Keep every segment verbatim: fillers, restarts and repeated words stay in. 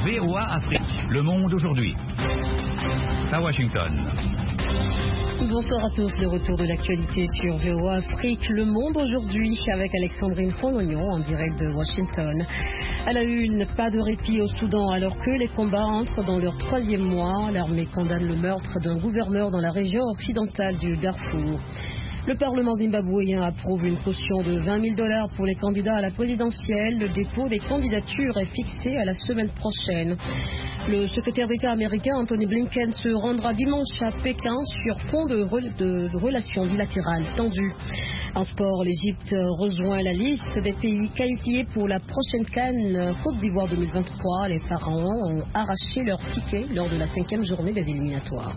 V O A Afrique, le monde aujourd'hui. À Washington. Bonsoir à tous, le retour de l'actualité sur V O A Afrique, le monde aujourd'hui avec Alexandrine Fonlognon en direct de Washington. À la une, pas de répit au Soudan alors que les combats entrent dans leur troisième mois. L'armée condamne le meurtre d'un gouverneur dans la région occidentale du Darfour. Le Parlement zimbabwéen approuve une caution de vingt mille dollars pour les candidats à la présidentielle. Le dépôt des candidatures est fixé à la semaine prochaine. Le secrétaire d'État américain Anthony Blinken se rendra dimanche à Pékin sur fond de, re- de relations bilatérales tendues. En sport, l'Égypte rejoint la liste des pays qualifiés pour la prochaine CAN Côte d'Ivoire deux mille vingt-trois. Les Pharaons ont arraché leur ticket lors de la cinquième journée des éliminatoires.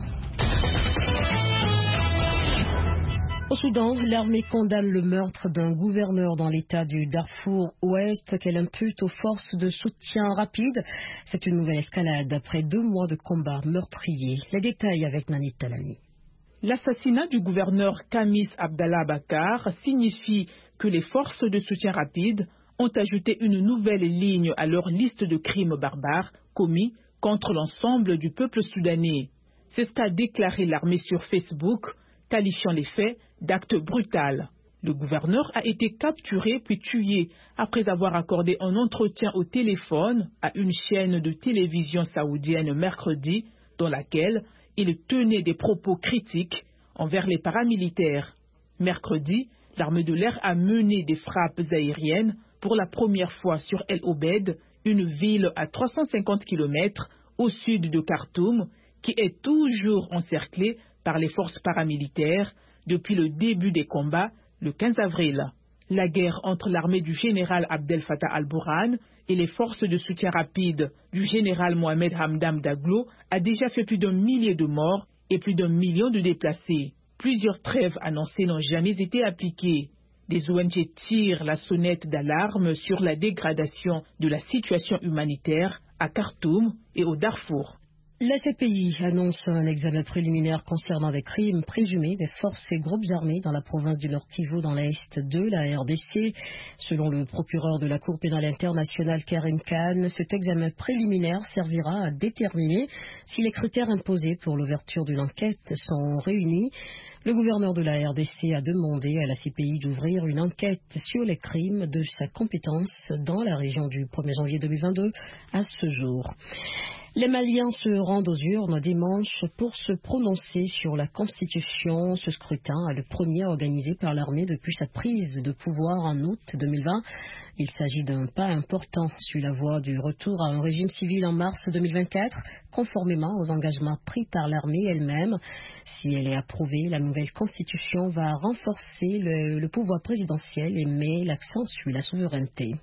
Au Soudan, l'armée condamne le meurtre d'un gouverneur dans l'état du Darfour Ouest qu'elle impute aux forces de soutien rapide. C'est une nouvelle escalade après deux mois de combats meurtriers. Les détails avec Nanit Talani. L'assassinat du gouverneur Kamis Abdallah Bakar signifie que les forces de soutien rapide ont ajouté une nouvelle ligne à leur liste de crimes barbares commis contre l'ensemble du peuple soudanais. C'est ce qu'a déclaré l'armée sur Facebook, qualifiant les faits d'actes brutaux. Le gouverneur a été capturé puis tué après avoir accordé un entretien au téléphone à une chaîne de télévision saoudienne mercredi, dans laquelle il tenait des propos critiques envers les paramilitaires. Mercredi, l'armée de l'air a mené des frappes aériennes pour la première fois sur El Obeid, une ville à trois cent cinquante kilomètres au sud de Khartoum, qui est toujours encerclée par les forces paramilitaires depuis le début des combats, le quinze avril. La guerre entre l'armée du général Abdel Fattah al-Burhan et les forces de soutien rapide du général Mohamed Hamdan Daglo a déjà fait plus d'un millier de morts et plus d'un million de déplacés. Plusieurs trêves annoncées n'ont jamais été appliquées. Des O N G tirent la sonnette d'alarme sur la dégradation de la situation humanitaire à Khartoum et au Darfour. La C P I annonce un examen préliminaire concernant des crimes présumés des forces et groupes armés dans la province du Nord Kivu dans l'Est de la R D C. Selon le procureur de la Cour pénale internationale Karim Khan, cet examen préliminaire servira à déterminer si les critères imposés pour l'ouverture d'une enquête sont réunis. Le gouverneur de la R D C a demandé à la C P I d'ouvrir une enquête sur les crimes de sa compétence dans la région du premier janvier deux mille vingt-deux à ce jour. Les Maliens se rendent aux urnes dimanche pour se prononcer sur la Constitution. Ce scrutin est le premier organisé par l'armée depuis sa prise de pouvoir en août deux mille vingt. Il s'agit d'un pas important sur la voie du retour à un régime civil en mars deux mille vingt-quatre, conformément aux engagements pris par l'armée elle-même. Si elle est approuvée, la nouvelle Constitution va renforcer le, le pouvoir présidentiel et met l'accent sur la souveraineté.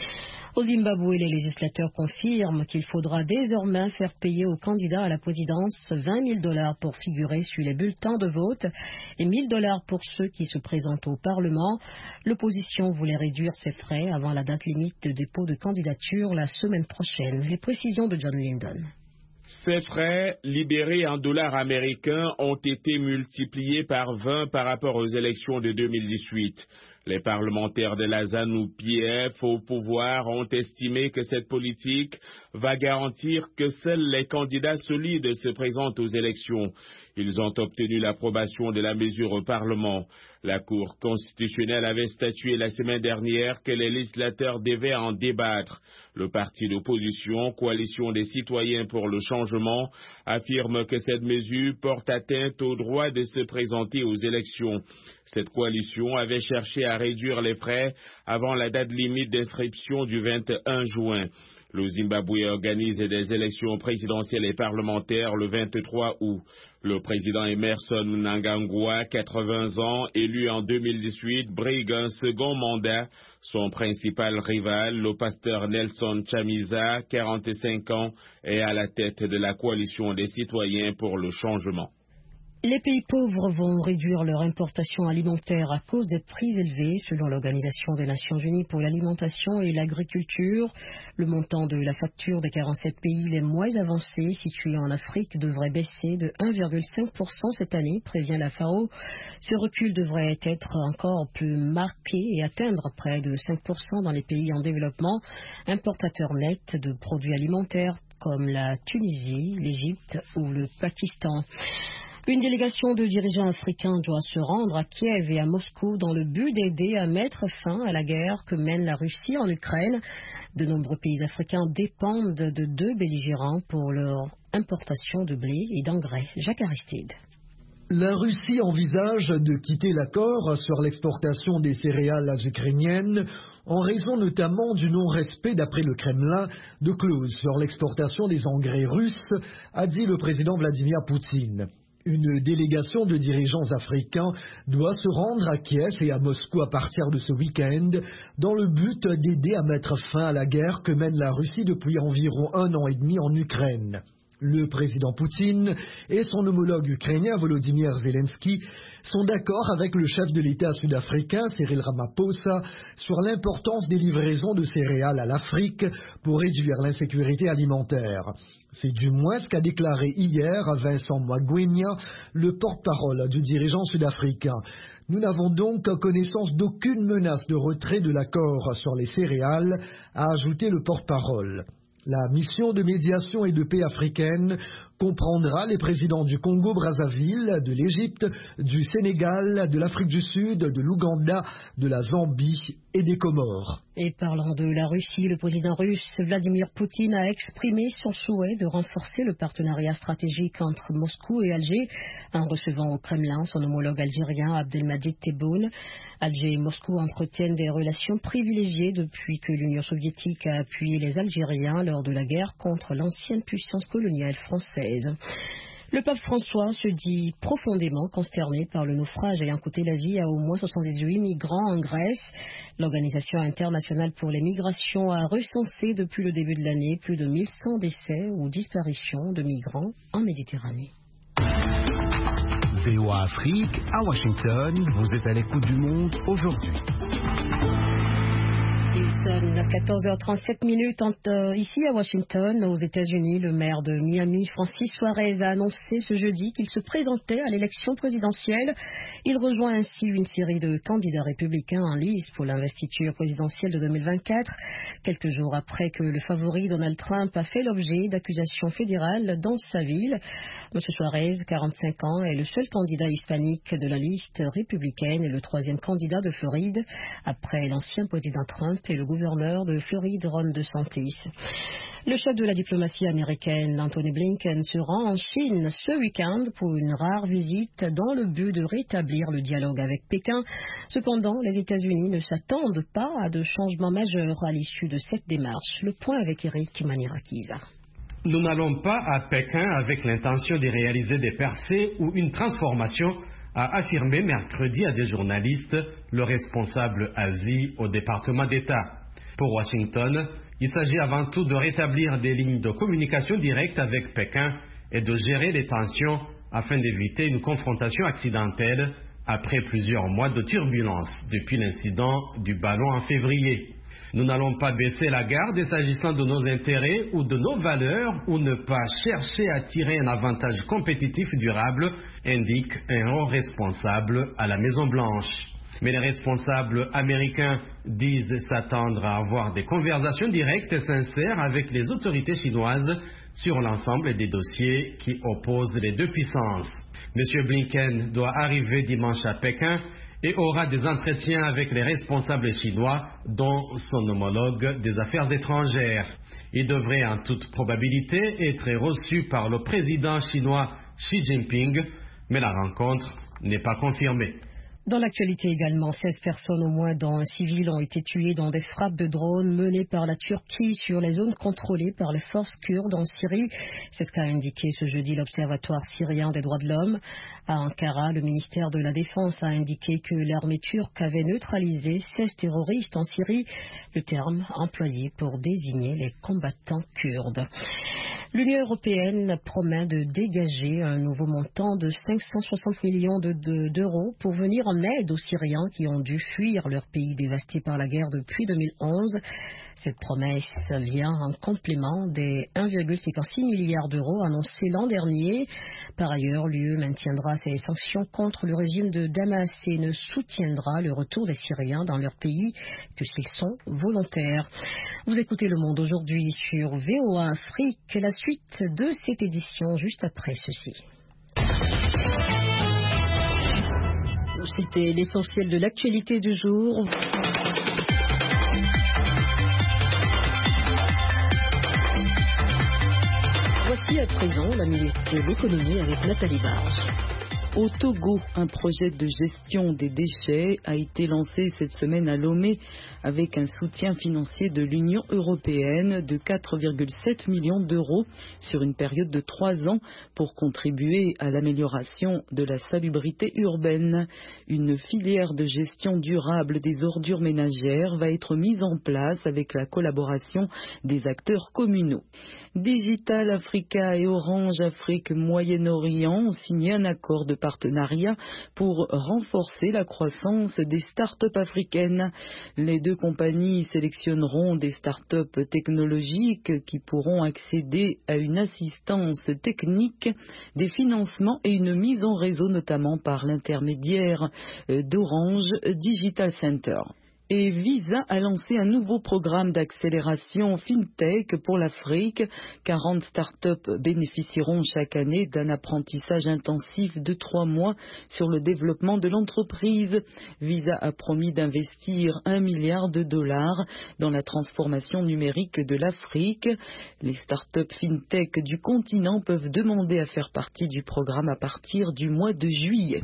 Au Zimbabwe, les législateurs confirment qu'il faudra désormais faire payer aux candidats à la présidence vingt mille dollars pour figurer sur les bulletins de vote et mille dollars pour ceux qui se présentent au Parlement. L'opposition voulait réduire ses frais avant la date limite de dépôt de candidature la semaine prochaine. Les précisions de John Lyndon. Ces frais, libérés en dollars américains, ont été multipliés par vingt par rapport aux élections de deux mille dix-huit. Les parlementaires de la ZANU-P F au pouvoir ont estimé que cette politique va garantir que seuls les candidats solides se présentent aux élections. Ils ont obtenu l'approbation de la mesure au Parlement. La Cour constitutionnelle avait statué la semaine dernière que les législateurs devaient en débattre. Le parti d'opposition, Coalition des citoyens pour le changement, affirme que cette mesure porte atteinte au droit de se présenter aux élections. Cette coalition avait cherché à réduire les frais avant la date limite d'inscription du vingt et un juin. Le Zimbabwe organise des élections présidentielles et parlementaires le vingt-trois août. Le président Emerson Mnangagwa, quatre-vingts ans, élu en deux mille dix-huit, brigue un second mandat. Son principal rival, le pasteur Nelson Chamisa, quarante-cinq ans, est à la tête de la coalition des citoyens pour le changement. Les pays pauvres vont réduire leur importation alimentaire à cause des prix élevés, selon l'Organisation des Nations Unies pour l'alimentation et l'agriculture. Le montant de la facture des quarante-sept pays les moins avancés situés en Afrique devrait baisser de un virgule cinq pour cent cette année, prévient la F A O. Ce recul devrait être encore plus marqué et atteindre près de cinq pour cent dans les pays en développement, importateurs nets de produits alimentaires comme la Tunisie, l'Égypte ou le Pakistan. Une délégation de dirigeants africains doit se rendre à Kiev et à Moscou dans le but d'aider à mettre fin à la guerre que mène la Russie en Ukraine. De nombreux pays africains dépendent de deux belligérants pour leur importation de blé et d'engrais. Jacques Aristide. La Russie envisage de quitter l'accord sur l'exportation des céréales ukrainiennes en raison notamment du non-respect, d'après le Kremlin, de clauses sur l'exportation des engrais russes, a dit le président Vladimir Poutine. Une délégation de dirigeants africains doit se rendre à Kiev et à Moscou à partir de ce week-end dans le but d'aider à mettre fin à la guerre que mène la Russie depuis environ un an et demi en Ukraine. Le président Poutine et son homologue ukrainien Volodymyr Zelensky sont d'accord avec le chef de l'État sud-africain Cyril Ramaphosa sur l'importance des livraisons de céréales à l'Afrique pour réduire l'insécurité alimentaire. C'est du moins ce qu'a déclaré hier Vincent Magwenya, le porte-parole du dirigeant sud-africain. Nous n'avons donc connaissance d'aucune menace de retrait de l'accord sur les céréales, a ajouté le porte-parole. La mission de médiation et de paix africaine comprendra les présidents du Congo-Brazzaville, de l'Égypte, du Sénégal, de l'Afrique du Sud, de l'Ouganda, de la Zambie et des Comores. Et parlant de la Russie, le président russe Vladimir Poutine a exprimé son souhait de renforcer le partenariat stratégique entre Moscou et Alger en recevant au Kremlin son homologue algérien Abdelmadjid Tebboune. Alger et Moscou entretiennent des relations privilégiées depuis que l'Union soviétique a appuyé les Algériens lors de la guerre contre l'ancienne puissance coloniale française. Le pape François se dit profondément consterné par le naufrage ayant coûté la vie à au moins soixante-dix-huit migrants en Grèce. L'Organisation internationale pour les migrations a recensé depuis le début de l'année plus de mille cent décès ou disparitions de migrants en Méditerranée. V O A Afrique, à Washington, vous êtes à l'écoute du monde aujourd'hui. Il sonne quatorze heures trente-sept minutes euh, ici à Washington, aux États-Unis. Le maire de Miami, Francis Suarez, a annoncé ce jeudi qu'il se présentait à l'élection présidentielle. Il rejoint ainsi une série de candidats républicains en lice pour l'investiture présidentielle de deux mille vingt-quatre, quelques jours après que le favori Donald Trump a fait l'objet d'accusations fédérales dans sa ville. M. Suarez, quarante-cinq ans, est le seul candidat hispanique de la liste républicaine et le troisième candidat de Floride, après l'ancien président Trump et le gouverneur de Floride, Ron DeSantis. Le chef de la diplomatie américaine, Anthony Blinken, se rend en Chine ce week-end pour une rare visite dans le but de rétablir le dialogue avec Pékin. Cependant, les États-Unis ne s'attendent pas à de changements majeurs à l'issue de cette démarche. Le point avec Eric Manirakiza. Nous n'allons pas à Pékin avec l'intention de réaliser des percées ou une transformation, a affirmé mercredi à des journalistes le responsable Asie au département d'État. Pour Washington, il s'agit avant tout de rétablir des lignes de communication directes avec Pékin et de gérer les tensions afin d'éviter une confrontation accidentelle après plusieurs mois de turbulence depuis l'incident du ballon en février. Nous n'allons pas baisser la garde s'agissant de nos intérêts ou de nos valeurs ou ne pas chercher à tirer un avantage compétitif durable, indique un haut responsable à la Maison-Blanche. Mais les responsables américains disent s'attendre à avoir des conversations directes et sincères avec les autorités chinoises sur l'ensemble des dossiers qui opposent les deux puissances. M. Blinken doit arriver dimanche à Pékin et aura des entretiens avec les responsables chinois, dont son homologue des affaires étrangères. Il devrait en toute probabilité être reçu par le président chinois Xi Jinping, mais la rencontre n'est pas confirmée. Dans l'actualité également, seize personnes au moins, dont un civil, ont été tuées dans des frappes de drones menées par la Turquie sur les zones contrôlées par les forces kurdes en Syrie. C'est ce qu'a indiqué ce jeudi l'Observatoire syrien des droits de l'homme. À Ankara, le ministère de la Défense a indiqué que l'armée turque avait neutralisé seize terroristes en Syrie, le terme employé pour désigner les combattants kurdes. L'Union européenne promet de dégager un nouveau montant de cinq cent soixante millions de, de, d'euros pour venir en aide aux Syriens qui ont dû fuir leur pays dévasté par la guerre depuis deux mille onze. Cette promesse vient en complément des un virgule cinquante-six milliards d'euros annoncés l'an dernier. Par ailleurs, l'U E maintiendra ses sanctions contre le régime de Damas et ne soutiendra le retour des Syriens dans leur pays que s'ils sont volontaires. Vous écoutez Le Monde aujourd'hui sur V O A Afrique. La suite de cette édition juste après ceci. C'était l'essentiel de l'actualité du jour. Voici à présent la minute de l'économie avec Nathalie Barge. Au Togo, un projet de gestion des déchets a été lancé cette semaine à Lomé avec un soutien financier de l'Union européenne de quatre virgule sept millions d'euros sur une période de trois ans pour contribuer à l'amélioration de la salubrité urbaine. Une filière de gestion durable des ordures ménagères va être mise en place avec la collaboration des acteurs communaux. Digital Africa et Orange Afrique Moyen-Orient ont signé un accord de partenariat pour renforcer la croissance des start-up africaines. Les deux compagnies sélectionneront des start-up technologiques qui pourront accéder à une assistance technique, des financements et une mise en réseau notamment par l'intermédiaire d'Orange Digital Center. Et Visa a lancé un nouveau programme d'accélération FinTech pour l'Afrique. quarante startups bénéficieront chaque année d'un apprentissage intensif de trois mois sur le développement de l'entreprise. Visa a promis d'investir un milliard de dollars dans la transformation numérique de l'Afrique. Les startups FinTech du continent peuvent demander à faire partie du programme à partir du mois de juillet.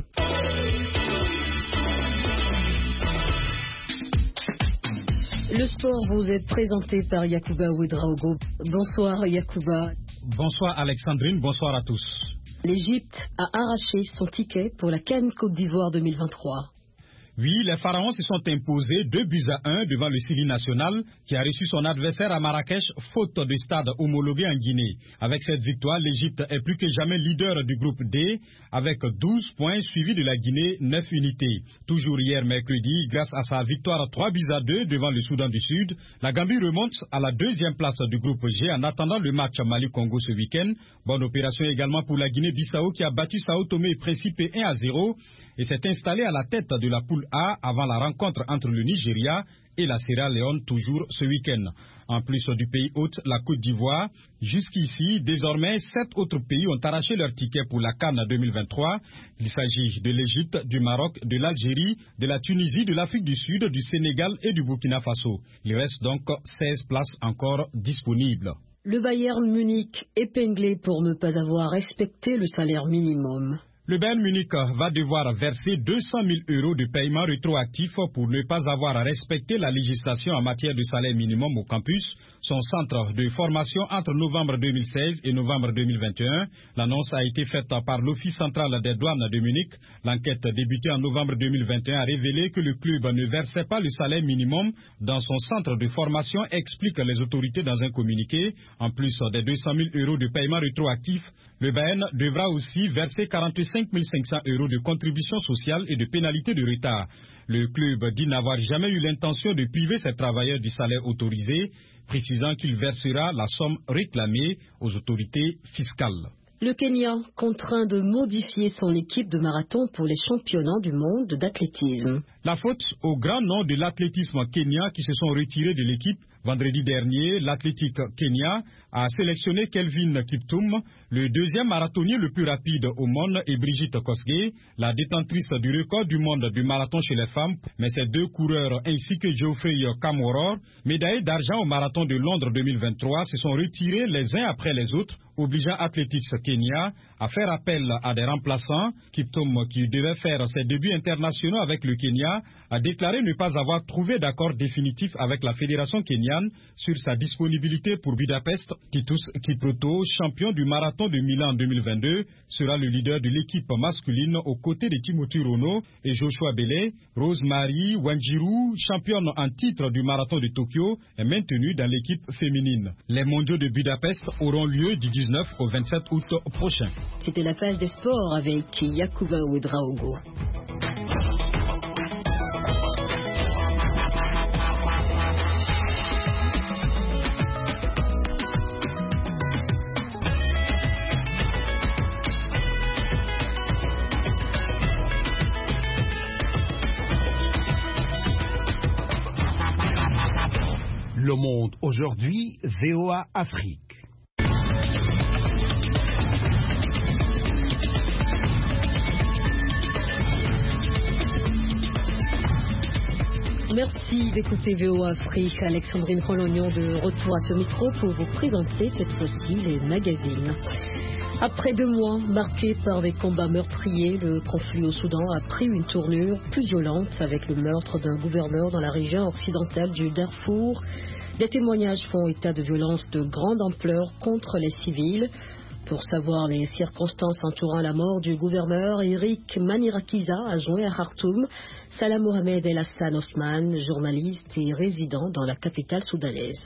Le sport vous est présenté par Yacouba Ouedraogo. Bonsoir Yacouba. Bonsoir Alexandrine, bonsoir à tous. L'Égypte a arraché son ticket pour la CAN Côte d'Ivoire deux mille vingt-trois. Oui, les Pharaons se sont imposés deux buts à un devant le Syrie national qui a reçu son adversaire à Marrakech, faute de stade homologué en Guinée. Avec cette victoire, l'Égypte est plus que jamais leader du groupe D avec douze points suivi de la Guinée, neuf unités. Toujours hier mercredi, grâce à sa victoire trois buts à deux devant le Soudan du Sud, la Gambie remonte à la deuxième place du groupe G en attendant le match Mali-Congo ce week-end. Bonne opération également pour la Guinée-Bissau qui a battu Sao Tomé et Principe un à zéro et s'est installée à la tête de la poule A avant la rencontre entre le Nigeria et la Sierra Leone toujours ce week-end. En plus du pays hôte, la Côte d'Ivoire, jusqu'ici, désormais, sept autres pays ont arraché leur ticket pour la CAN deux mille vingt-trois. Il s'agit de l'Égypte, du Maroc, de l'Algérie, de la Tunisie, de l'Afrique du Sud, du Sénégal et du Burkina Faso. Il reste donc seize places encore disponibles. Le Bayern Munich épinglé pour ne pas avoir respecté le salaire minimum. Le Bayern Munich va devoir verser deux cent mille euros de paiement rétroactif pour ne pas avoir respecté la législation en matière de salaire minimum au campus, son centre de formation entre novembre deux mille seize et novembre deux mille vingt et un. L'annonce a été faite par l'Office central des douanes de Munich. L'enquête débutée en novembre deux mille vingt et un a révélé que le club ne versait pas le salaire minimum dans son centre de formation, expliquent les autorités dans un communiqué. En plus des deux cent mille euros de paiement rétroactif, le Bayern devra aussi verser quarante-cinq mille cinq cents euros de contributions sociales et de pénalités de retard. Le club dit n'avoir jamais eu l'intention de priver ses travailleurs du salaire autorisé, précisant qu'il versera la somme réclamée aux autorités fiscales. Le Kenya contraint de modifier son équipe de marathon pour les championnats du monde d'athlétisme. La faute au grand nom de l'athlétisme kenyan qui se sont retirés de l'équipe. Vendredi dernier, l'Athletic Kenya a sélectionné Kelvin Kiptum, le deuxième marathonnier le plus rapide au monde, et Brigitte Kosgei, la détentrice du record du monde du marathon chez les femmes. Mais ces deux coureurs ainsi que Geoffrey Kamworor, médaillé d'argent au marathon de Londres deux mille vingt-trois, se sont retirés les uns après les autres, obligeant Athletics Kenya à faire appel à des remplaçants. Kiptum, qui devait faire ses débuts internationaux avec le Kenya, Salah a déclaré ne pas avoir trouvé d'accord définitif avec la fédération kenyane sur sa disponibilité pour Budapest. Titus Kipruto, champion du marathon de Milan en deux mille vingt-deux, sera le leader de l'équipe masculine aux côtés de Timothy Rono et Joshua Bele. Rosemary Wanjiru, championne en titre du marathon de Tokyo, est maintenue dans l'équipe féminine. Les mondiaux de Budapest auront lieu du dix-neuf au vingt-sept août prochain. C'était la page des sports avec Yakuba Ouedraogo. Le Monde aujourd'hui, V O A Afrique. Merci d'écouter V O A Afrique. Alexandrine Rolognon de retour à ce micro pour vous présenter cette fois-ci les magazines. Après deux mois marqués par des combats meurtriers, le conflit au Soudan a pris une tournure plus violente avec le meurtre d'un gouverneur dans la région occidentale du Darfour. Des témoignages font état de violences de grande ampleur contre les civils. Pour savoir les circonstances entourant la mort du gouverneur, Eric Manirakiza a joint à Khartoum Salah Mohamed El Hassan Osman, journaliste et résident dans la capitale soudanaise.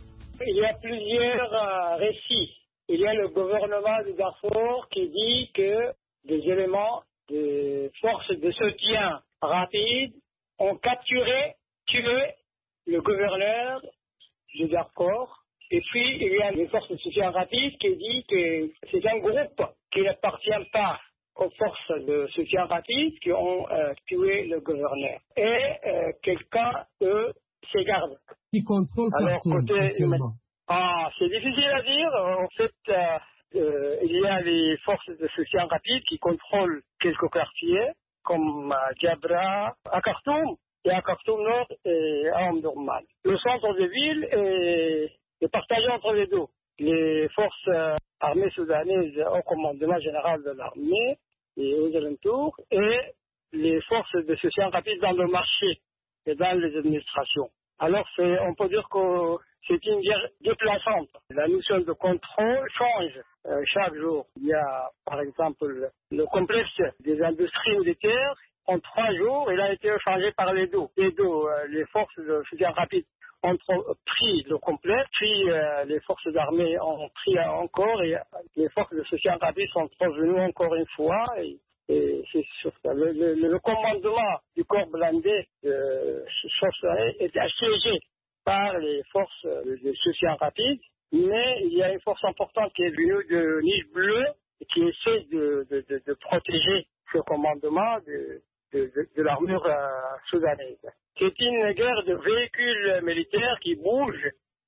Il y a plusieurs euh, récits. Il y a le gouvernement du Darfour qui dit que des éléments de forces de soutien rapides ont capturé, tué le gouverneur du Darfour. Et puis, il y a les forces de soutien rapide qui dit que c'est un groupe qui n'appartient pas aux forces de soutien rapide qui ont euh, tué le gouverneur. Et euh, quelqu'un, eux, s'égarde. Qui contrôle Alors, Khartoum actuellement? Ah, c'est difficile à dire. En fait, euh, euh, il y a les forces de soutien rapide qui contrôlent quelques quartiers, comme euh, Djabra, à Khartoum, et à Khartoum Nord et à Omdurman. Le centre de ville est, est partagé entre les deux. Les forces euh, armées soudanaises au commandement général de l'armée et aux alentours, et les forces de soutien rapide dans le marché et dans les administrations. Alors, c'est, on peut dire que c'est une guerre déplaçante. La notion de contrôle change euh, chaque jour. Il y a, par exemple, le, le complexe des industries militaires. En trois jours, il a été changé par les deux. Les deux, euh, les forces de soutien rapide ont pris le complexe, puis euh, les forces d'armée ont pris encore, et les forces de soutien rapide sont revenues encore une fois. Et, et c'est sur ça. Le, le, le commandement du corps blindé de Chausseret est assiégé par les forces de soutien rapide, mais il y a une force importante qui est venue de Niche Bleue et qui essaie de, de, de, de protéger ce commandement de, de, de, de l'armure euh, soudanaise. C'est une guerre de véhicules militaires qui bougent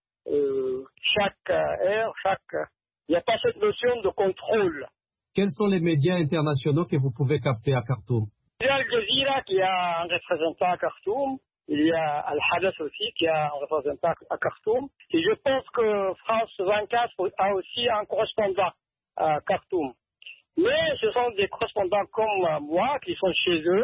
euh, chaque heure, chaque... Il n'y a pas cette notion de contrôle. Quels sont les médias internationaux que vous pouvez capter à Khartoum? Il y a Al Jazeera qui a un représentant à Khartoum. Il y a Al-Hadath aussi qui a un représentant à Khartoum. Et je pense que France vingt-quatre a aussi un correspondant à Khartoum. Mais ce sont des correspondants comme moi qui sont chez eux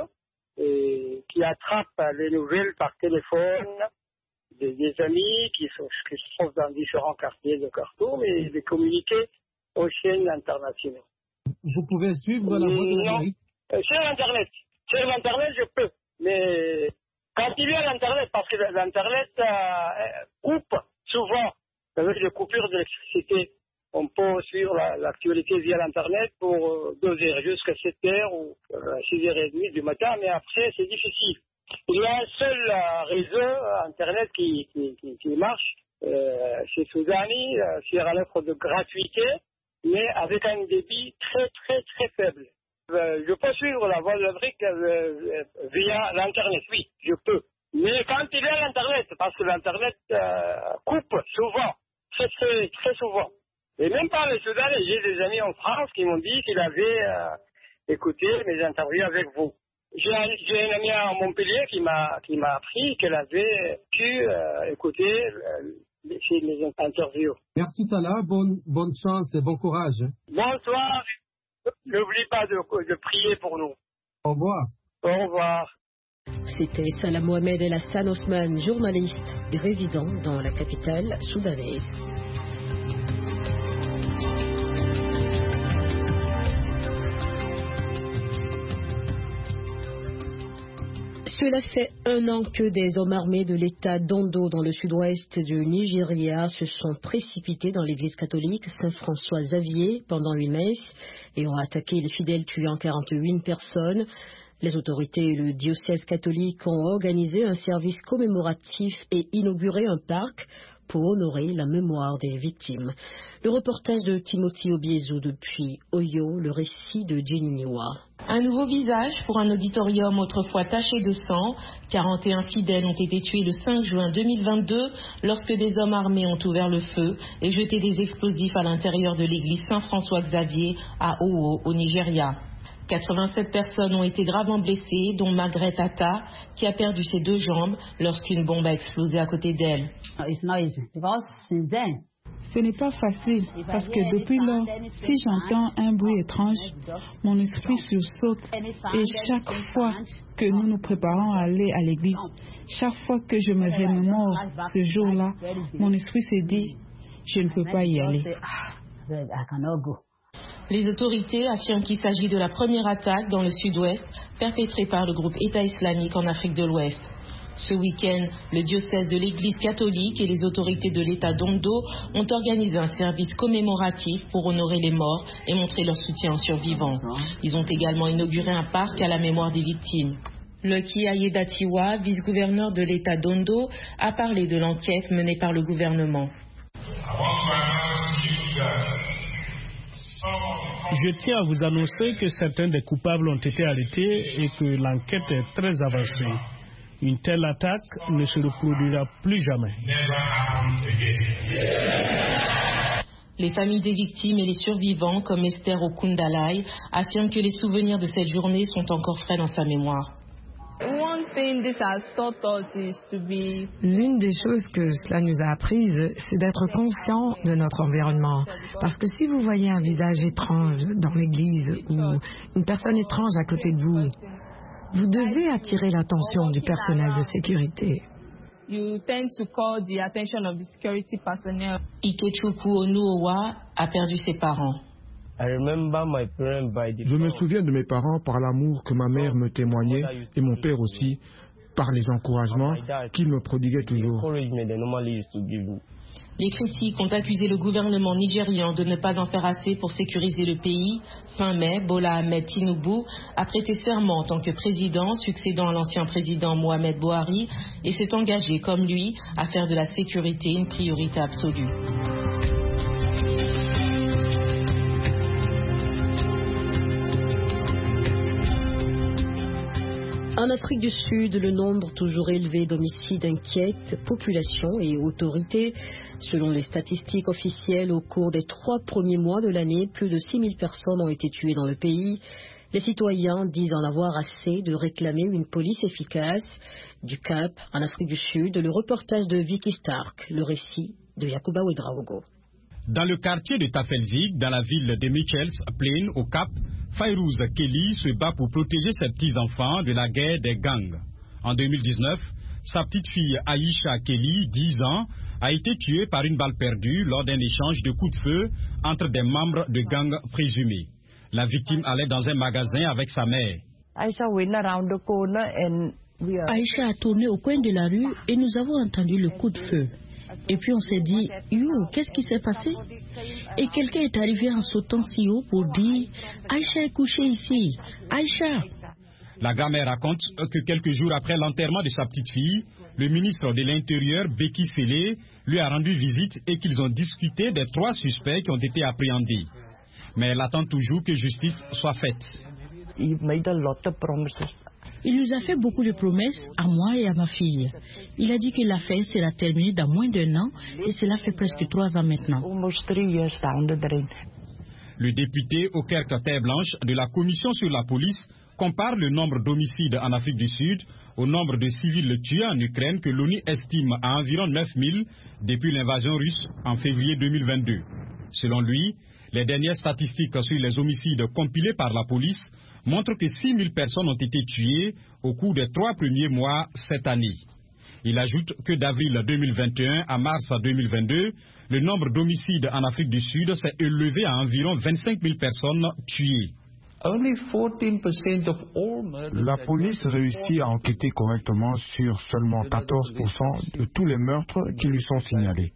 et qui attrapent les nouvelles par téléphone, des, des amis qui, sont, qui se trouvent dans différents quartiers de Khartoum et les communiquer aux chaînes internationales. Vous pouvez suivre la voie de l'Amérique? Sur l'Internet. Sur l'Internet, je peux. Mais quand il y a l'Internet, parce que l'Internet euh, coupe souvent avec les coupures d'électricité. On peut suivre l'actualité via l'Internet pour deux heures jusqu'à sept heures ou euh, six heures trente du matin, mais après, c'est difficile. Il y a un seul euh, réseau Internet qui, qui, qui, qui marche. Euh, c'est Soudani, euh, sur un offre de gratuité, mais avec un débit très, très, très faible. Euh, je peux suivre la Voix de l'Afrique euh, via l'Internet, oui, je peux. Mais quand il y a l'Internet, parce que l'Internet euh, coupe souvent, très, très, très souvent. Et même pas les Soudanais, j'ai des amis en France qui m'ont dit qu'ils avaient euh, écouté mes interviews avec vous. J'ai un, j'ai un ami à Montpellier qui m'a qui m'a appris qu'elle avait pu euh, écouter euh, mes interviews. Merci Salah, bonne, bonne chance et bon courage. Bonsoir, n'oublie pas de, de prier pour nous. Au revoir. Au revoir. C'était Salah Mohamed El Hassan Osman, journaliste et résident dans la capitale soudanaise. Cela fait un an que des hommes armés de l'État d'Ondo dans le sud-ouest du Nigeria se sont précipités dans l'église catholique Saint-François-Xavier pendant une messe et ont attaqué les fidèles, tuant quarante-huit personnes. Les autorités et le diocèse catholique ont organisé un service commémoratif et inauguré un parc pour honorer la mémoire des victimes. Le reportage de Timothy Obiezo depuis Oyo, le récit de Jenny Niwa. Un nouveau visage pour un auditorium autrefois taché de sang. quarante et un fidèles ont été tués le cinq juin deux mille vingt-deux lorsque des hommes armés ont ouvert le feu et jeté des explosifs à l'intérieur de l'église Saint-François-Xavier à Owo, au Nigeria. quatre-vingt-sept personnes ont été gravement blessées, dont Margaret Atta, qui a perdu ses deux jambes lorsqu'une bombe a explosé à côté d'elle. Ce n'est pas facile parce que depuis lors, si j'entends un bruit étrange, mon esprit sursaute et chaque fois que nous nous préparons à aller à l'église, chaque fois que je me remémore ce jour-là, mon esprit se dit, je ne peux pas y aller. Les autorités affirment qu'il s'agit de la première attaque dans le sud-ouest perpétrée par le groupe État islamique en Afrique de l'Ouest. Ce week-end, le diocèse de l'Église catholique et les autorités de l'État d'Ondo ont organisé un service commémoratif pour honorer les morts et montrer leur soutien aux survivants. Ils ont également inauguré un parc à la mémoire des victimes. Lucky Ayedatiwa, vice-gouverneur de l'État d'Ondo, a parlé de l'enquête menée par le gouvernement. Je tiens à vous annoncer que certains des coupables ont été arrêtés et que l'enquête est très avancée. Une telle attaque ne se reproduira plus jamais. Les familles des victimes et les survivants, comme Esther Okundalai, affirment que les souvenirs de cette journée sont encore frais dans sa mémoire. L'une des choses que cela nous a apprises, c'est d'être conscient de notre environnement. Parce que si vous voyez un visage étrange dans l'église ou une personne étrange à côté de vous, vous devez attirer l'attention du personnel de sécurité. Ikechukwu Onuowa a perdu ses parents. Je me souviens de mes parents par l'amour que ma mère me témoignait et mon père aussi, par les encouragements qu'il me prodiguait toujours. Les critiques ont accusé le gouvernement nigérian de ne pas en faire assez pour sécuriser le pays. Fin mai, Bola Ahmed Tinubu a prêté serment en tant que président, succédant à l'ancien président Mohamed Buhari, et s'est engagé, comme lui, à faire de la sécurité une priorité absolue. En Afrique du Sud, le nombre toujours élevé d'homicides inquiète population et autorités. Selon les statistiques officielles, au cours des trois premiers mois de l'année, plus de six mille personnes ont été tuées dans le pays. Les citoyens disent en avoir assez de réclamer une police efficace. Du Cap, en Afrique du Sud, le reportage de Vicky Stark, le récit de Yakuba Ouedraogo. Dans le quartier de Tafelzig, dans la ville de Michels Plain, au Cap, Fayrouz Kelly se bat pour protéger ses petits-enfants de la guerre des gangs. En deux mille dix-neuf, sa petite fille Aïcha Kelly, dix ans, a été tuée par une balle perdue lors d'un échange de coups de feu entre des membres de gangs présumés. La victime allait dans un magasin avec sa mère. Aïcha a tourné au coin de la rue et nous avons entendu le coup de feu. Et puis on s'est dit, yo, qu'est-ce qui s'est passé? Et quelqu'un est arrivé en sautant si haut pour dire, Aïcha est couchée ici, Aïcha. La grand-mère raconte que quelques jours après l'enterrement de sa petite fille, le ministre de l'Intérieur, Beki Sele, lui a rendu visite et qu'ils ont discuté des trois suspects qui ont été appréhendés. Mais elle attend toujours que justice soit faite. Il nous a fait beaucoup de promesses, à moi et à ma fille. Il a dit que l'affaire sera terminée dans moins d'un an et cela fait presque trois ans maintenant. Le député Okerke Terre-Blanche de la Commission sur la police compare le nombre d'homicides en Afrique du Sud au nombre de civils tués en Ukraine que l'ONU estime à environ neuf mille depuis l'invasion russe en février deux mille vingt-deux. Selon lui, les dernières statistiques sur les homicides compilées par la police montre que six mille personnes ont été tuées au cours des trois premiers mois cette année. Il ajoute que d'avril deux mille vingt et un à mars deux mille vingt-deux, le nombre d'homicides en Afrique du Sud s'est élevé à environ vingt-cinq mille personnes tuées. La police réussit à enquêter correctement sur seulement quatorze pour cent de tous les meurtres qui lui sont signalés.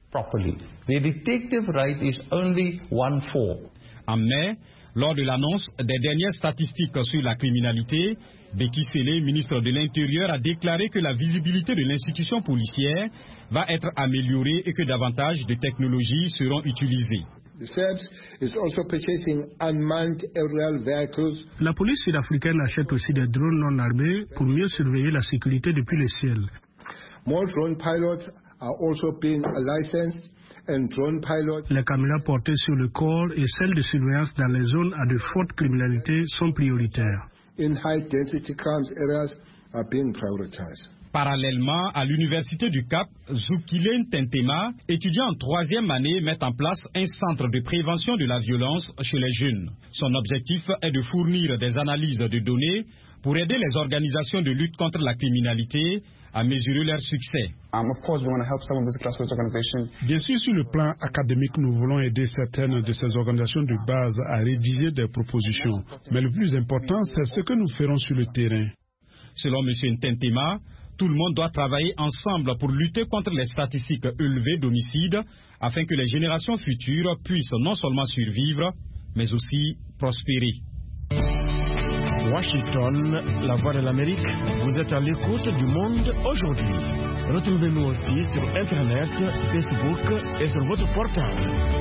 En mai, lors de l'annonce des dernières statistiques sur la criminalité, Beki Sele, ministre de l'Intérieur, a déclaré que la visibilité de l'institution policière va être améliorée et que davantage de technologies seront utilisées. La police sud-africaine achète aussi des drones non armés pour mieux surveiller la sécurité depuis le ciel. Les caméras portées sur le corps et celles de surveillance dans les zones à de forte criminalité sont prioritaires. Parallèlement, à l'Université du Cap, Zukile Ntentema, étudiant en troisième année, met en place un centre de prévention de la violence chez les jeunes. Son objectif est de fournir des analyses de données pour aider les organisations de lutte contre la criminalité à mesurer leur succès. Bien sûr, sur le plan académique, nous voulons aider certaines de ces organisations de base à rédiger des propositions. Mais le plus important, c'est ce que nous ferons sur le terrain. Selon M. Ntentema, tout le monde doit travailler ensemble pour lutter contre les statistiques élevées d'homicides afin que les générations futures puissent non seulement survivre, mais aussi prospérer. Washington, la voix de l'Amérique, vous êtes à l'écoute du monde aujourd'hui. Retrouvez-nous aussi sur Internet, Facebook et sur votre portable.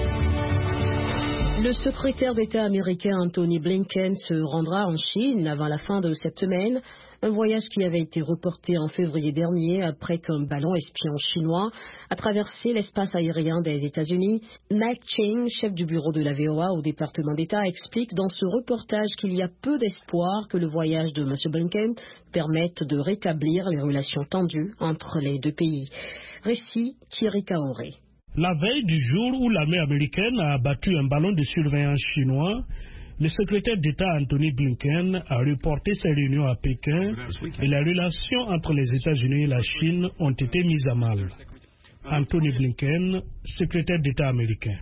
Le secrétaire d'État américain Anthony Blinken se rendra en Chine avant la fin de cette semaine, un voyage qui avait été reporté en février dernier après qu'un ballon espion chinois a traversé l'espace aérien des États-Unis. Mike Ching, chef du bureau de la V O A au département d'État, explique dans ce reportage qu'il y a peu d'espoir que le voyage de M. Blinken permette de rétablir les relations tendues entre les deux pays. Récit Thierry Kaoré. La veille du jour où l'armée américaine a abattu un ballon de surveillance chinois, le secrétaire d'État Anthony Blinken a reporté ses réunions à Pékin et les relations entre les États-Unis et la Chine ont été mises à mal. Anthony Blinken, secrétaire d'État américain.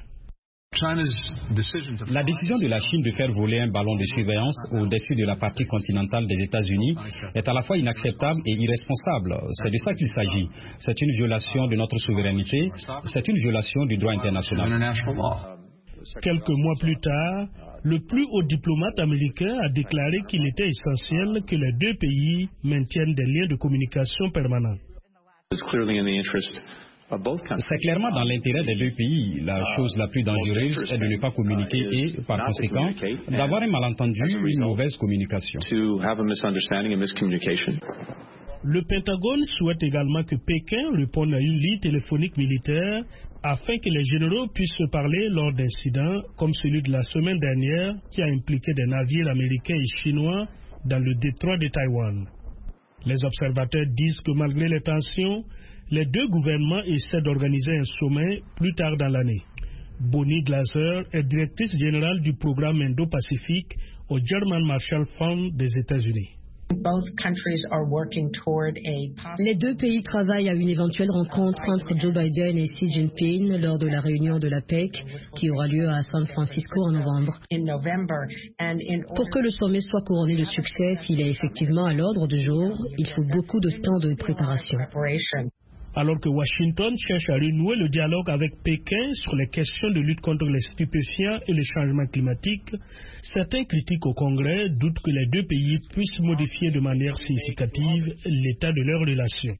La décision de la Chine de faire voler un ballon de surveillance au-dessus de la partie continentale des États-Unis est à la fois inacceptable et irresponsable. C'est de ça qu'il s'agit. C'est une violation de notre souveraineté, c'est une violation du droit international. Quelques mois plus tard, le plus haut diplomate américain a déclaré qu'il était essentiel que les deux pays maintiennent des liens de communication permanents. C'est clairement dans l'intérêt des deux pays. La chose la plus dangereuse est de ne pas communiquer et, par conséquent, d'avoir un malentendu, une mauvaise communication. Le Pentagone souhaite également que Pékin réponde à une ligne téléphonique militaire afin que les généraux puissent se parler lors d'incidents comme celui de la semaine dernière qui a impliqué des navires américains et chinois dans le détroit de Taïwan. Les observateurs disent que malgré les tensions, les deux gouvernements essaient d'organiser un sommet plus tard dans l'année. Bonnie Glaser est directrice générale du programme Indo-Pacifique au German Marshall Fund des États-Unis. Les deux pays travaillent à une éventuelle rencontre entre Joe Biden et Xi Jinping lors de la réunion de la P E C qui aura lieu à San Francisco en novembre. Pour que le sommet soit couronné de succès, s'il est effectivement à l'ordre du jour, il faut beaucoup de temps de préparation. Alors que Washington cherche à renouer le dialogue avec Pékin sur les questions de lutte contre les stupéfiants et le changement climatique, certains critiques au Congrès doutent que les deux pays puissent modifier de manière significative l'état de leurs relations.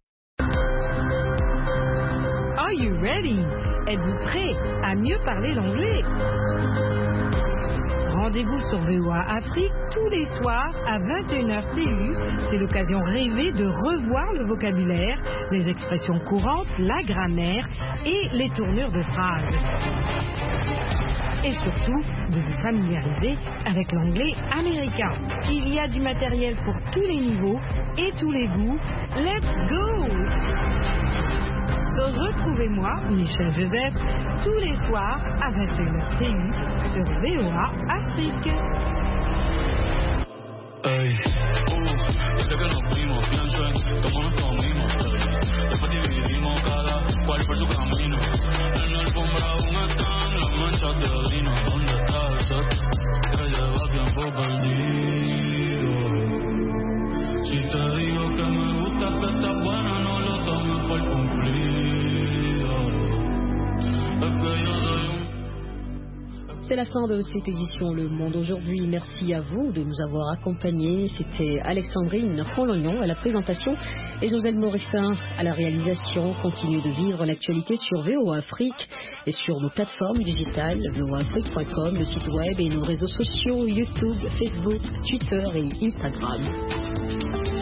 Are you ready? Êtes-vous prêt à mieux parler l'anglais? Rendez-vous sur V O A Afrique tous les soirs à vingt et une heures T U. C'est l'occasion rêvée de revoir le vocabulaire, les expressions courantes, la grammaire et les tournures de phrases. Et surtout, de vous familiariser avec l'anglais américain. Il y a du matériel pour tous les niveaux et tous les goûts. Let's go! Retrouvez-moi, Michel Joseph, tous les soirs à vingt et une heures T U sur V O A Afrique. ey. Uh, desde que nos vimos, pienso en cómo nos comimos, ey. Después dividimos cada cual por su camino. En la alfombra aún están las manchas de orino. ¿Dónde está el sexo que lleva tiempo perdido? Si te digo que me gusta, que estás buena, no lo tomes por cumplido. Es que yo soy un... C'est la fin de cette édition Le Monde aujourd'hui. Merci à vous de nous avoir accompagnés. C'était Alexandrine Rolognon à la présentation et Joselle Morissin à la réalisation. Continuez de vivre l'actualité sur V O A Afrique et sur nos plateformes digitales v o a afrique point com, le site web et nos réseaux sociaux YouTube, Facebook, Twitter et Instagram.